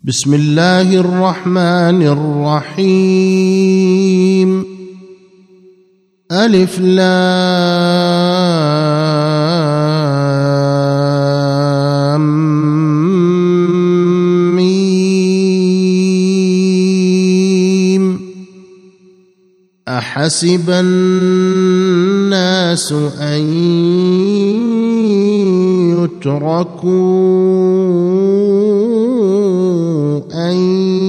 بسم الله الرحمن الرحيم. ألف لام ميم. أحسب الناس أن يتركوا أن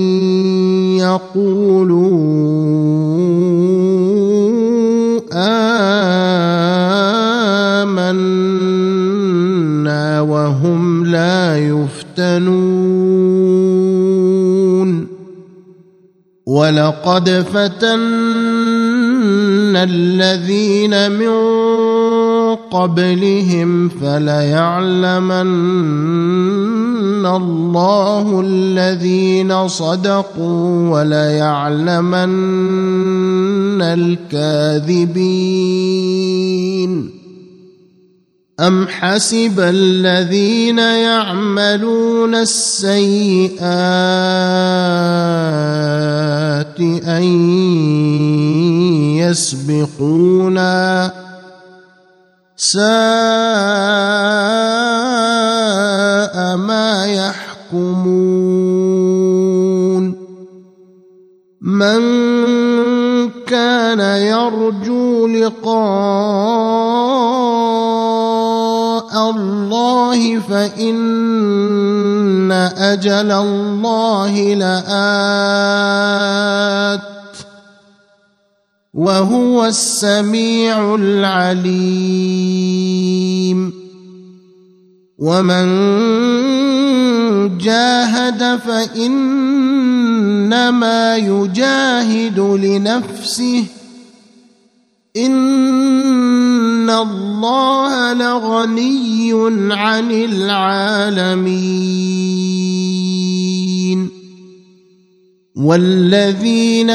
يقولوا آمنا وهم لا يفتنون. ولقد فتنا الذين من قبلهم فليعلمن الله الذين صدقوا وليعلمن الكاذبين. أم حسب الذين يعملون السيئات أن يسبقونا ساء ما يحكمون. من كان يرجو لقاء الله فإن أجل الله لآت وهو السميع العليم. ومن جاهد فإنما يجاهد لنفسه إن الله لغني عن العالمين. والذين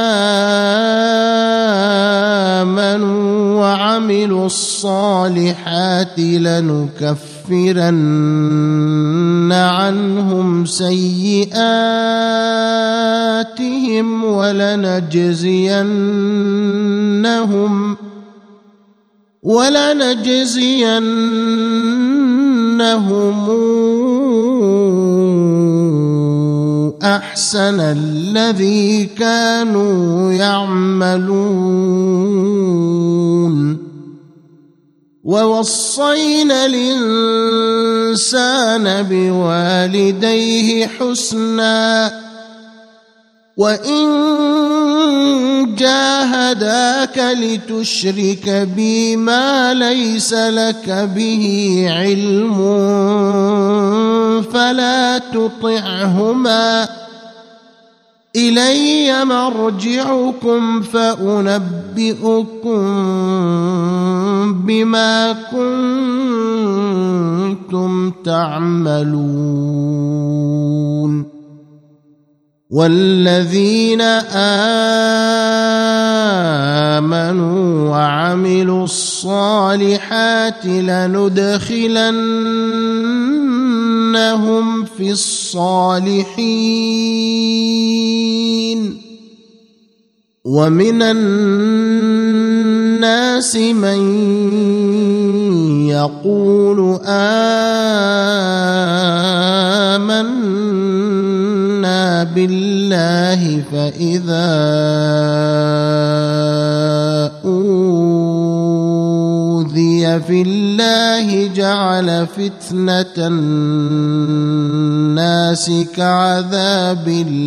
آمنوا وعملوا الصالحات لنكفرن عنهم سيئاتهم ولنجزينهم أحسن الذي كانوا يعملون. ووصينا الإنسان بوالديه حسنا وإن جاهداك لتشرك بي ما ليس لك به علم فلا تطعهما إلي مرجعكم فأنبئكم بما كنتم تعملون. والذين آمنوا وعملوا الصالحات لندخلنهم في الصالحين. ومن الناس من يقول آمنا بالله فإذا أوذي في الله جعل فتنة الناس كعذاب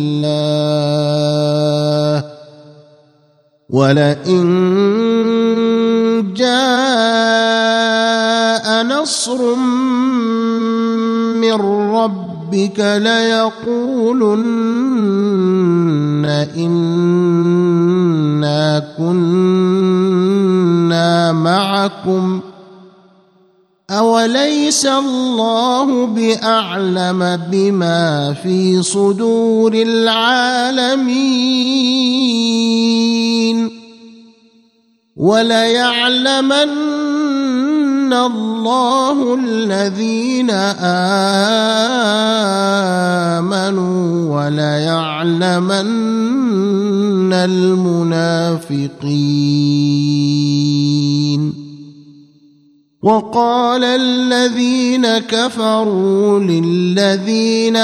الله ولئن جاء نصر من ربك ليقولن إنا كنا معكم أوليس الله بأعلم بما في صدور العالمين. وليعلمن اللَّهُ الَّذِينَ آمَنُوا وَلَيَعْلَمَنَّ الْمُنَافِقِينَ وَقَالَ الَّذِينَ كَفَرُوا لِلَّذِينَ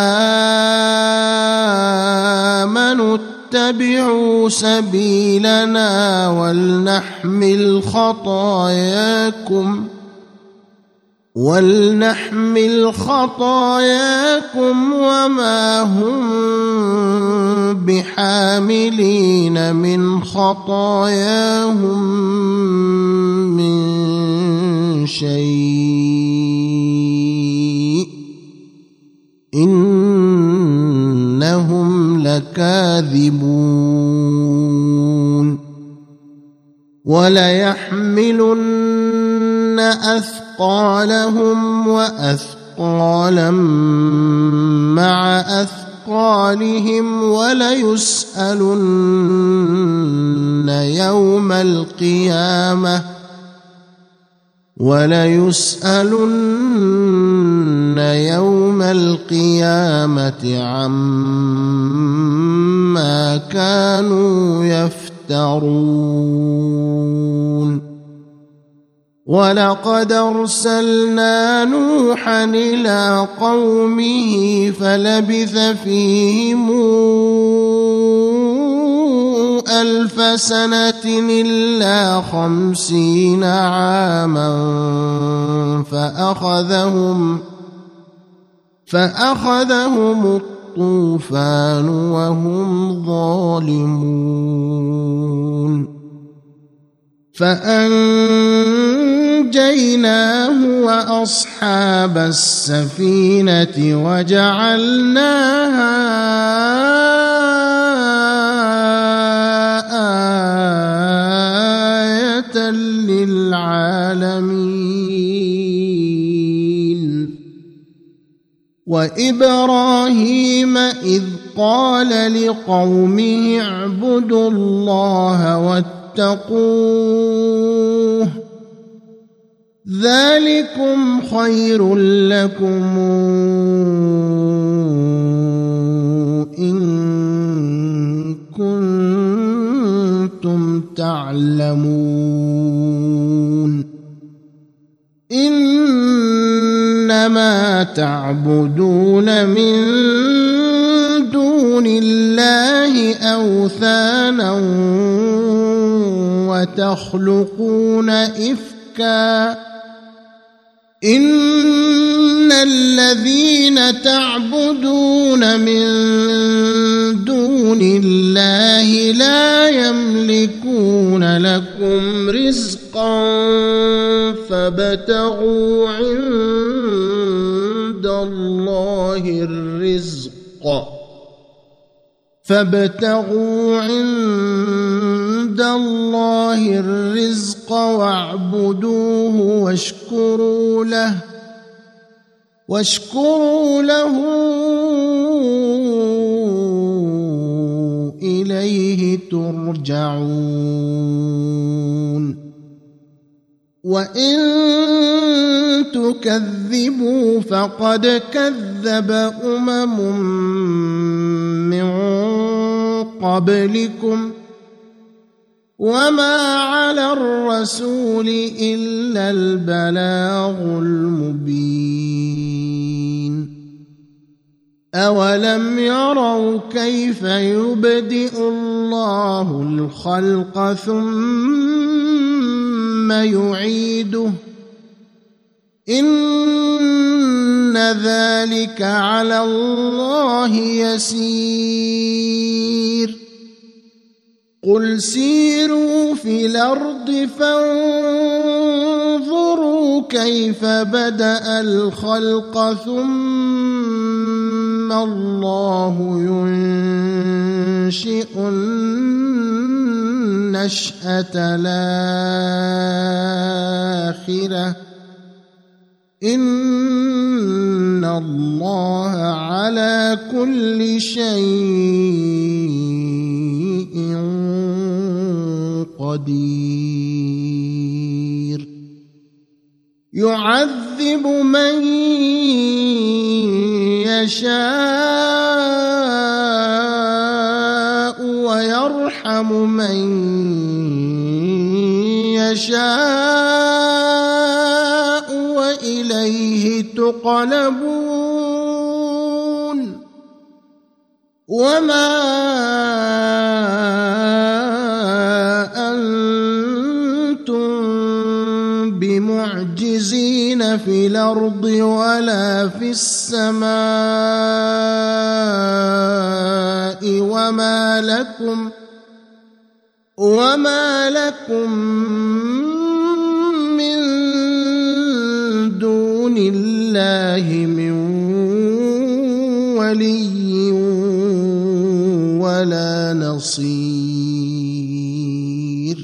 آمَنُوا اتَّبِعُوا سَبِيلَنَا وَلْنَحْمِلْ خَطَايَاكُمْ وَمَا هُمْ بِحَامِلِينَ مِنْ خَطَايَاهُمْ مِنْ شَيْءٍ إِنَّهُمْ لَكَاذِبُونَ وَلَيَحْمِلُنَّ أَثْقَالَهُمْ وَأَثْقَالًا مَعَ أَثْقَالِهِمْ وَلَيُسْأَلُنَّ يَوْمَ الْقِيَامَةِ عَمَّا كَانُوا يَفْتَرُونَ وَلَقَدْ أَرْسَلْنَا نُوحًا إِلَىٰ قَوْمِهِ فَلَبِثَ فِيهِمْ 1000 سَنَةٍ إِلَّا 50 عَامًا فأخذهم الطوفان وهم ظالمون فأنجيناه وأصحاب السفينة وجعلناها آية للعالمين وإبراهيم إذ قال لقومه اعبدوا الله واتقوه ذلكم خير لكم إن كنتم تعلمون إنما تعبدون من دون الله أوثانا وتخلقون إفكا إن الذين تعبدون من دون الله لا يملكون لكم رزقا فابتغوا عند الله الرزق واعبدوه واشكروا له إليه ترجعون وإن تكذبوا فقد كذب من قبلكم وما على الرسول إلا البلاغ المبين أولم يروا كيف يبدئ الله الخلق ثم يعيده إن ذلك على الله يسير قل سيروا في الأرض فانظروا كيف بدأ الخلق ثم الله ينشئ النشأة الآخرة إن الله على كل شيء قدير يعذب من يشاء ويرحم من يشاء وإليه تقلبون وما أنتم بمعجزين في الأرض ولا في السماء وما لكم من دون الله من ولي ولا نصير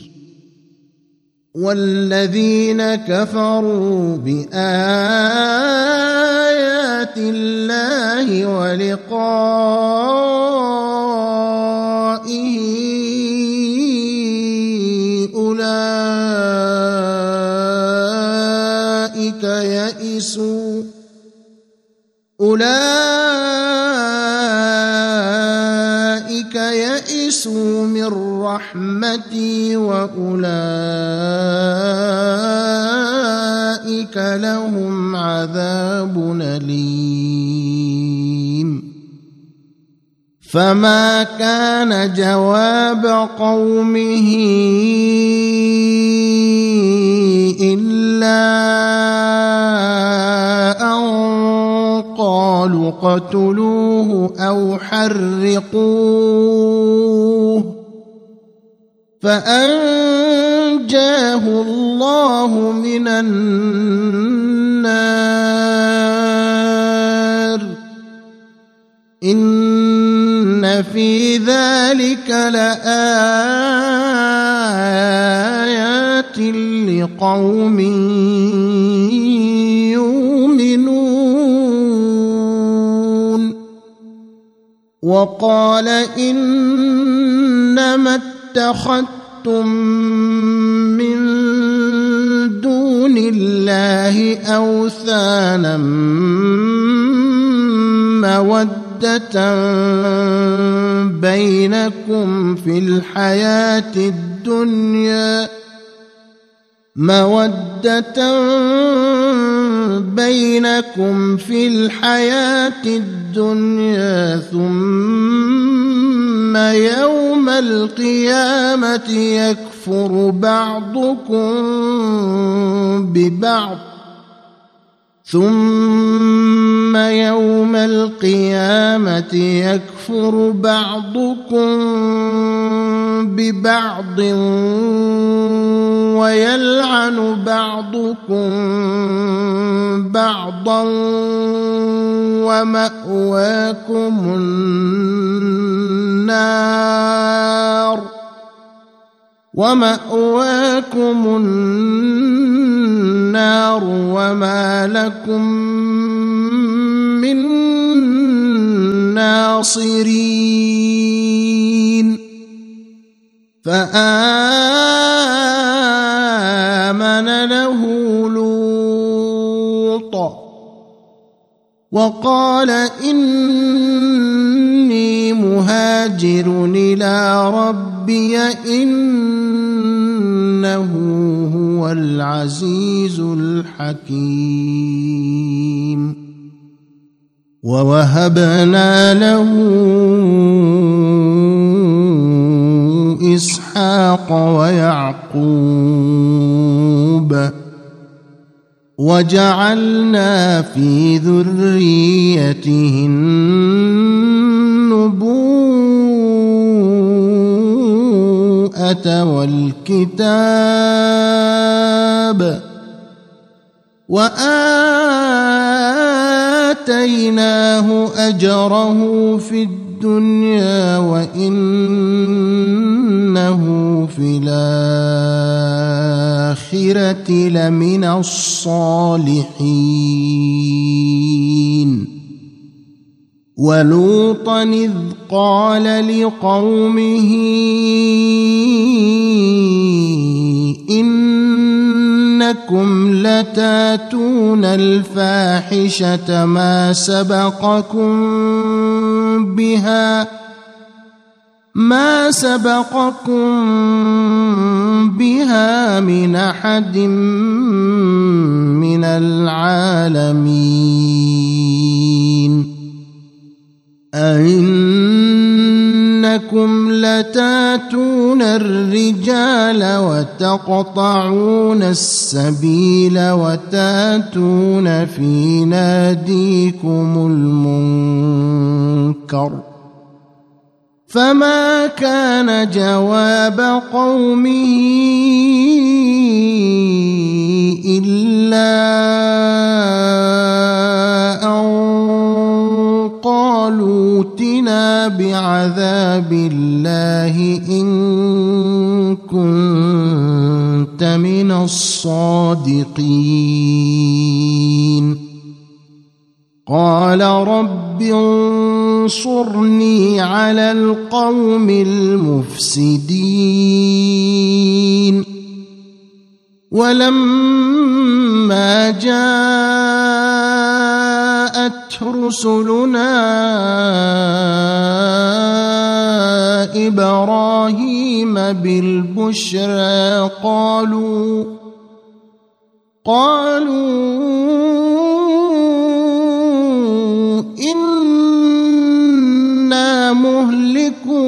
والذين كفروا بآيات الله ولقائه أولئك يئسوا من رحمتي وأولئك لهم عذاب أليم فما كان جواب قومه إلا أن قالوا اقتلوه أو حرقوه فأنجاه الله من النار إن في ذلك لآيات لقوم يؤمنون وقال إنما اتخذتم من دون الله أوثانا مودة بينكم في الحياة الدنيا ثم يوم القيامة يكفر بعضكم ببعض ويلعن بعضكم بعضا ومأواكم النار وما لكم من ناصرين فآمن له لوط وقال إني مهاجر إلى ربي إنه هو العزيز الحكيم ووهبنا له إسحاق ويعقوب وجعلنا في ذريته النبوءة والكتاب وآتيناه أجره في الدنيا وإنه في الآخرة لمن الصالحين ولوطا إذ قال لقومه إنكم لتاتون الفاحشة ما سبقكم بها من أحد من العالمين أئنكم لتاتون الرجال وتقطعون السبيل وتاتون في ناديكم المنكر فما كان جواب قومه إلا أن قالوا ائتنا بعذاب الله إن كنت من الصادقين قال رب انصرني على القوم المفسدين ولما جاءت رسلنا إبراهيم بالبشرى قالوا إنا مهلكو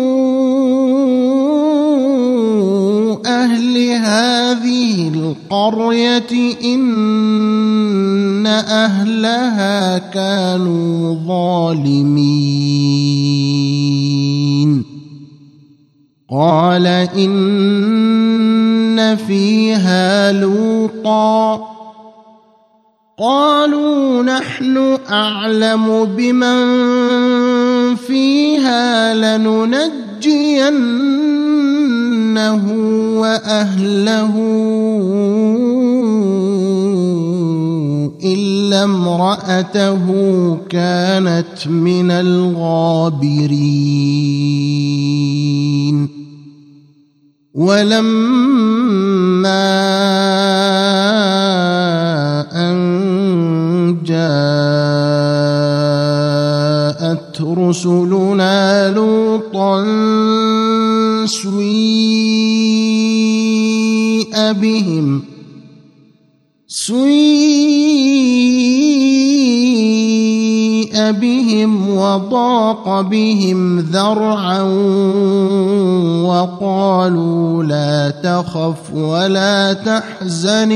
أهل هذه القرية إن أهلها كانوا ظالمين قال إن فيها لوطا قالوا نحن أعلم بمن فيها لننجينه وأهله إلا امرأته كانت من الغابرين ولما أن جاءت رسلنا لوطا سيء بهم وضاق بهم ذرعا وقالوا لا تخف ولا تحزن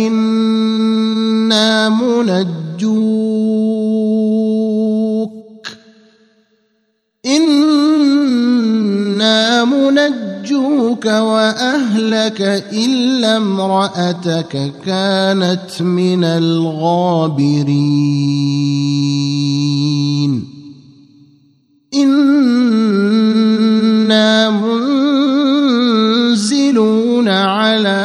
إنا منجوك وأهلك إلا امرأتك كانت من الغابرين إنا منزلون على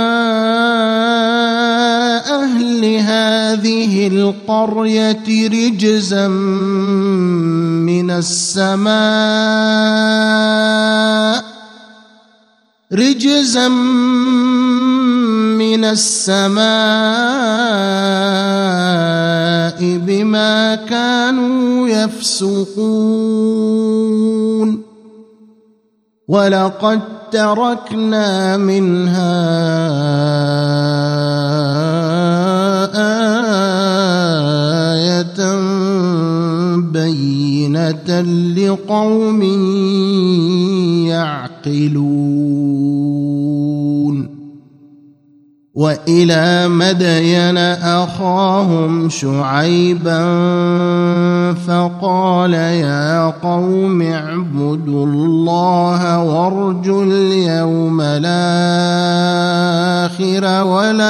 أهل هذه القرية رجزا من السماء بما كانوا يفسقون ولقد تركنا منها آية بينة لقوم يعقلون وإلى مدين أخاهم شعيبا فقال يا قوم اعبدوا الله وارجوا اليوم الآخر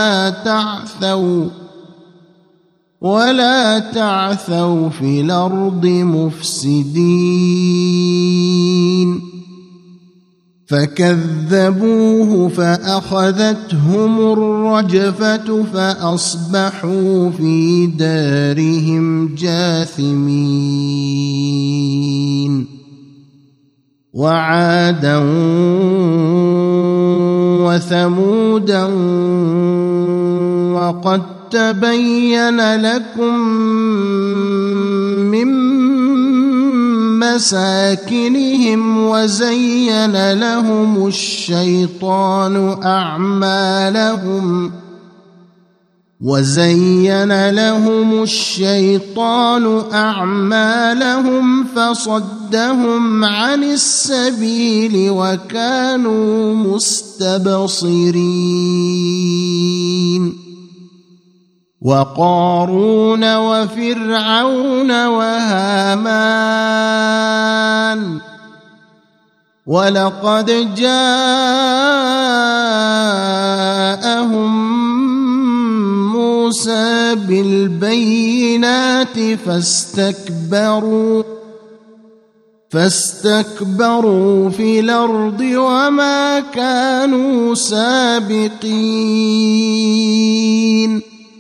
ولا تعثوا في الأرض مفسدين فكذبوه فأخذتهم الرجفة فأصبحوا في دارهم جاثمين وعادا وثمودا وقد تبين لكم من مساكنهم وزين لهم الشيطان أعمالهم فصدهم عن السبيل وكانوا مستبصرين وقارون وفرعون وهامان ولقد جاءهم موسى بالبينات فاستكبروا في الأرض وما كانوا سابقين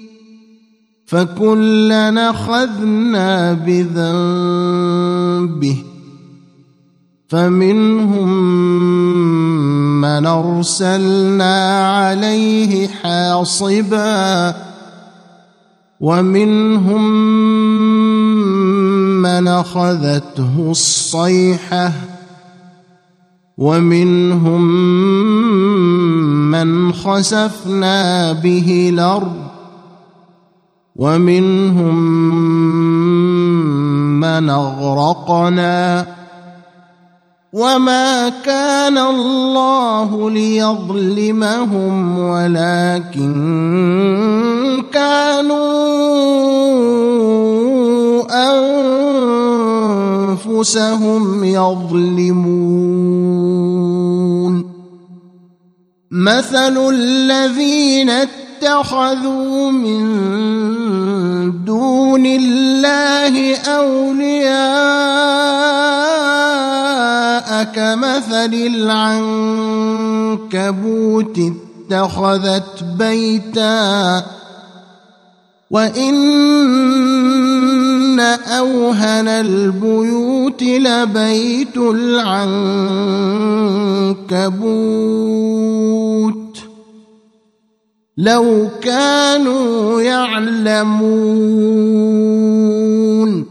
فكلنا أخذنا بذنبه فمنهم من أرسلنا عليه حاصبا ومنهم من أخذته الصيحة ومنهم من خسفنا به الأرض ومنهم من أغرقنا وما كان الله ليظلمهم ولكن كانوا أنفسهم يظلمون مثل الذين اتخذوا من دون الله أولياء كمثل العنكبوت اتخذت بيتا وإن أوهن البيوت لبيت العنكبوت لو كانوا يعلمون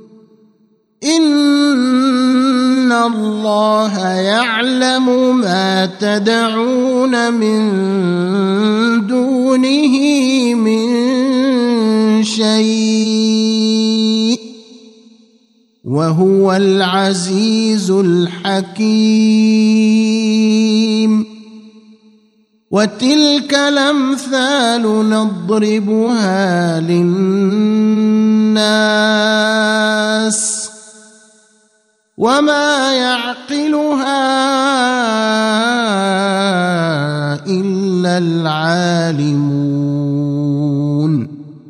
إن الله يعلم ما تدعون من دونه من شيء وهو العزيز الحكيم وتلك الأمثال نضربها للناس وما يعقلها إلا العالمون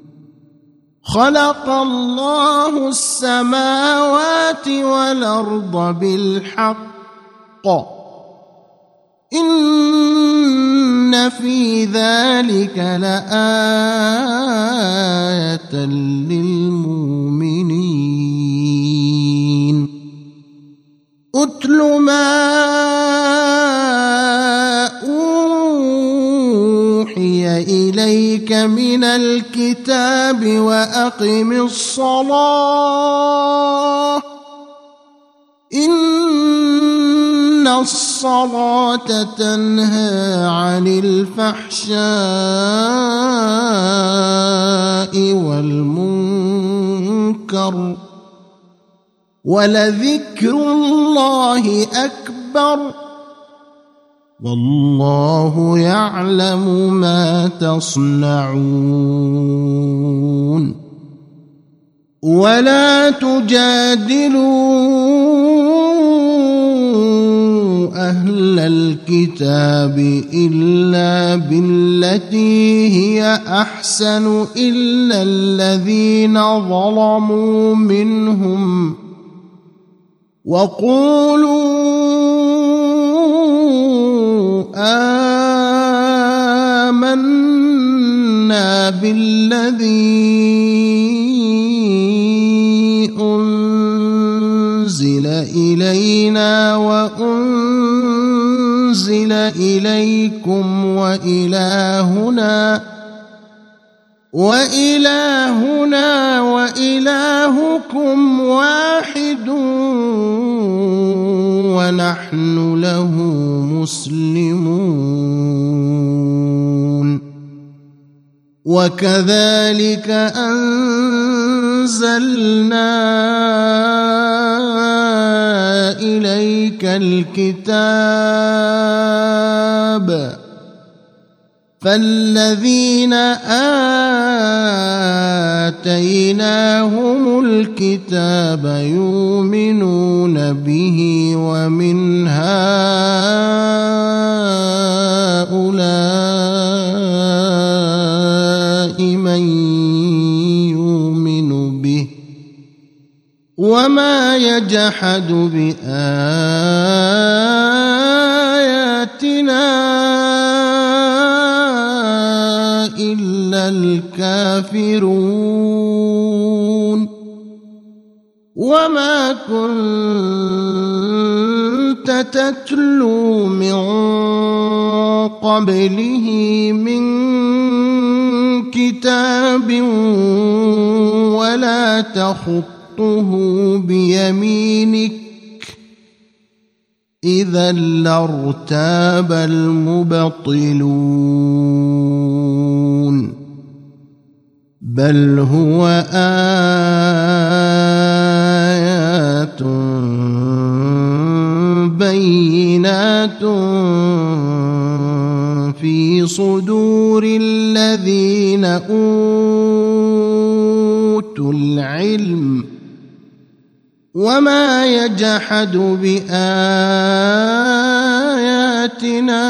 خلق الله السماوات والأرض بالحق إن في ذلك لآية للمؤمنين أتل ما أوحي إليك من الكتاب وأقم الصلاة إن الصلاة تنهى عن الفحشاء والمنكر ولذكر الله أكبر والله يعلم ما تصنعون ولا تجادلوا أهل الكتاب إلا بالتي هي أحسن إلا الذين ظلموا منهم وقولوا آمنا بالذي أنزل إلينا وأنزل إليكم وإلهنا وإلهكم واحد ونحن له مسلمون وكذلك أنزلنا إليك الكتاب فالذين آتيناهم الكتاب يؤمنون به ومن هؤلاء من يؤمن به وما يجحد بآياتنا إلا الكافرون وما كنت تتلو من قبله من كتاب ولا تخطه بيمينك إذا لارتاب المبطلون بل هو آيات بينات في صدور الذين أوتوا العلم وما يجحد بآياتنا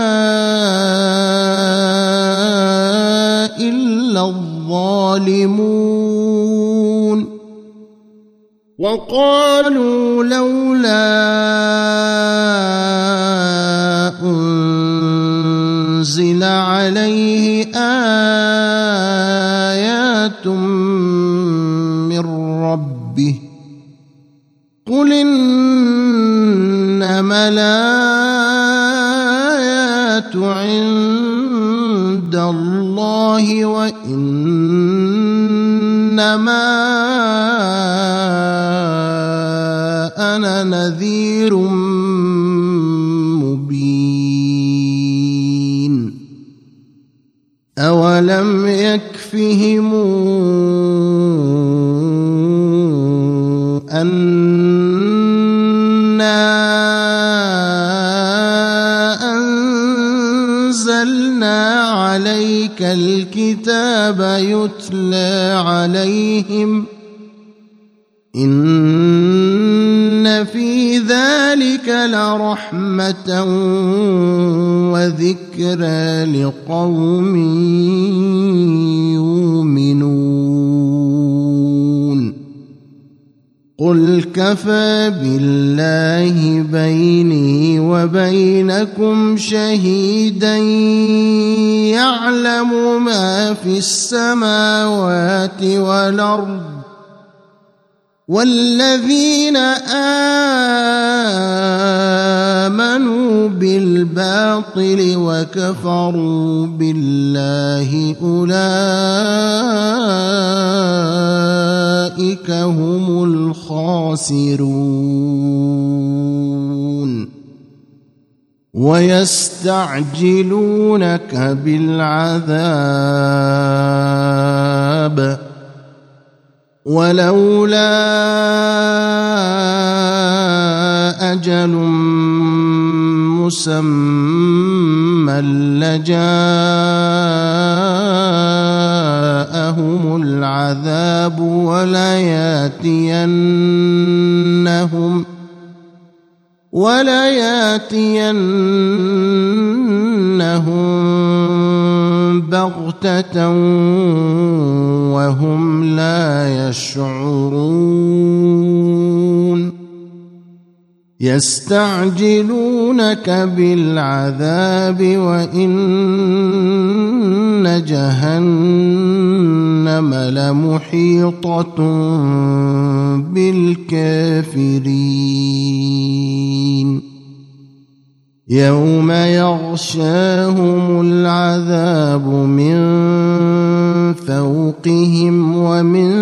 إلا الظالمون وقالوا لولا أنزل عليه آيات من ربه قل إنما الآيات عند الله وإنما أنا نذير مبين أولم يكفهم أنا أنزلنا عليك الكتاب يتلى عليهم إن في ذلك لرحمة وذكرى لقوم يؤمنون قل كفى بالله بيني وبينكم شهيدا يعلم ما في السماوات والأرض والذين آمنوا بالباطل وكفروا بالله أولئك هم الخاسرون ويستعجلونك بالعذاب ولولا أجل مسمى لجاءهم العذاب ولياتينهم بغتة وهم لا يشعرون يستعجلونك بالعذاب وإن جهنم لمحيطة بالكافرين يوم يغشاهم العذاب من فوقهم ومن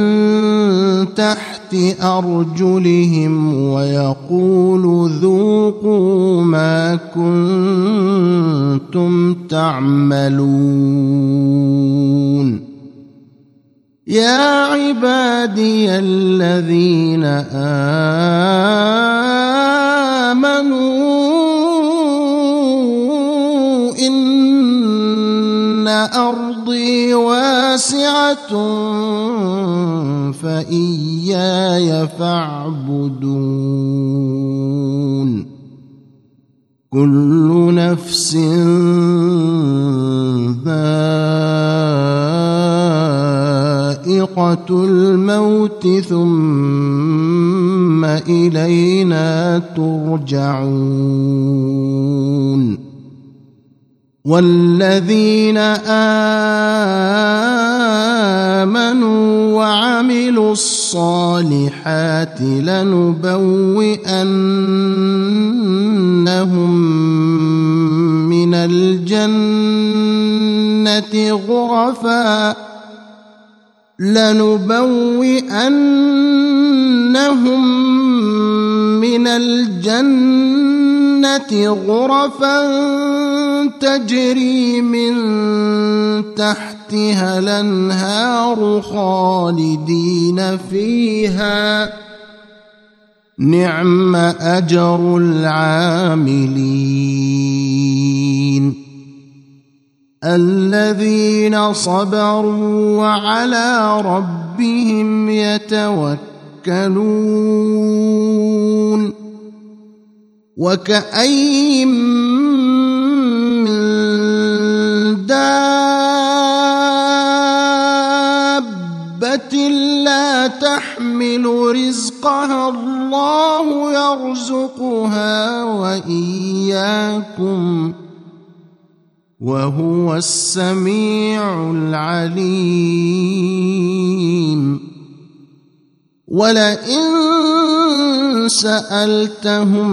تحت أرجلهم ويقول ذوقوا ما كنتم تعملون يا عبادي الذين آمنوا إن أرضي واسعة فإياي فاعبدون كل نفس ذائقة الموت ثم إلينا ترجعون والذين آمنوا وعملوا الصالحات لنبوئنهم من الجنة غرفا تجري من تحتها الأنهار خالدين فيها نعم أجر العاملين الذين صبروا وعلى ربهم يتوكلون وكأين من دابة لا تحمل رزقها الله يرزقها وإياكم وهو السميع العليم ولئن سألتهم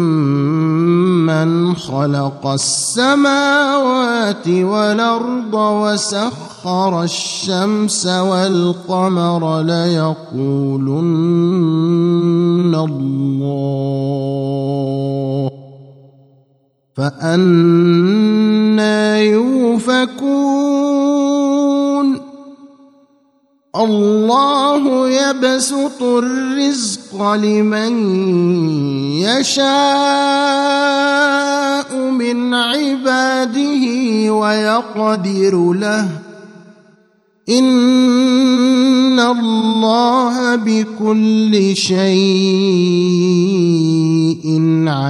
من خلق السماوات والأرض وسخر الشمس والقمر ليقولن الله فأنى يؤفكون الله يبسط الرزق لمن يشاء من عباده ويقدر له إن الله بكل شيء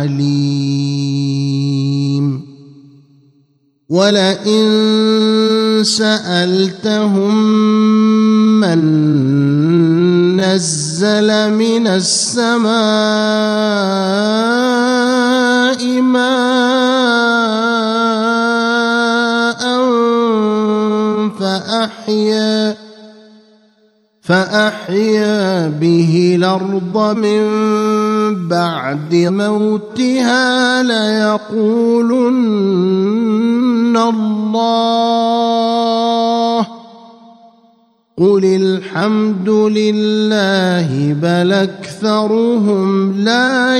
عليم ولئن سألتهم من نزل من السماء ماء فأحيا به الأرض من بعد موتها ليقولن الله قل الحمد لله بل أكثرهم لا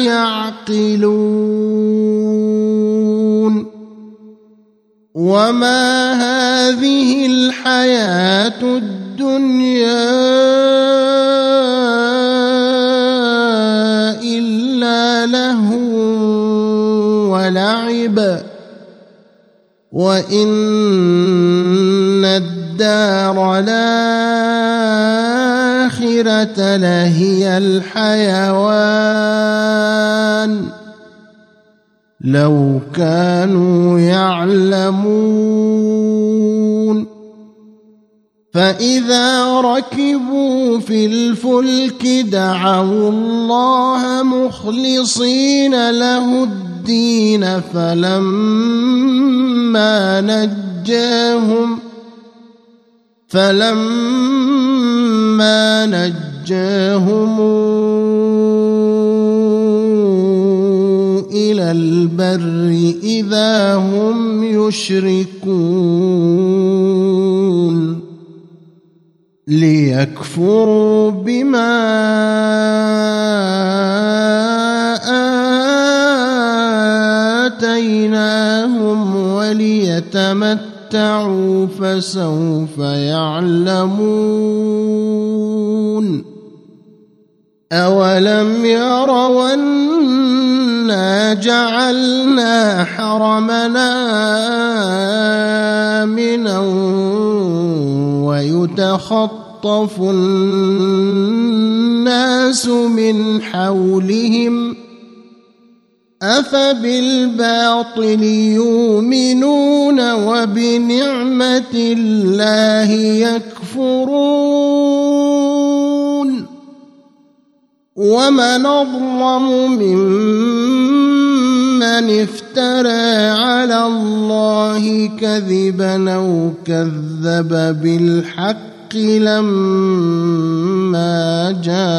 يعقلون وما هذه الحياة الدنيا إلا لهو ولعب وإن الدار الآخرة لهي الحيوان لو كانوا يعلمون فإذا ركبوا في الفلك دعوا الله مخلصين له الدين فلما نجاهم إلى البر إذا هم يشركون ليكفروا بما آتيناهم وليتمتعوا فسوف يعلمون أولم يروا أنا جعلنا حرمنا آمنا ويتخطف الناس من حولهم أفبالباطل يؤمنون وبنعمة الله يكفرون ومن أظلم ممن افترى على الله كذبا أو كذب بالحق لما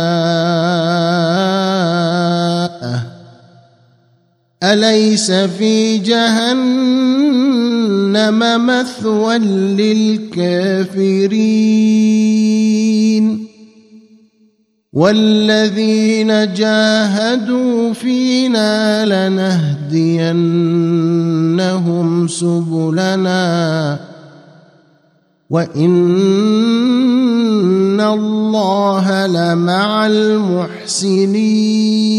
جاءه أليس في جهنم مثوى للكافرين والذين جاهدوا فينا لنهدينهم سبلنا وإن الله لمع المحسنين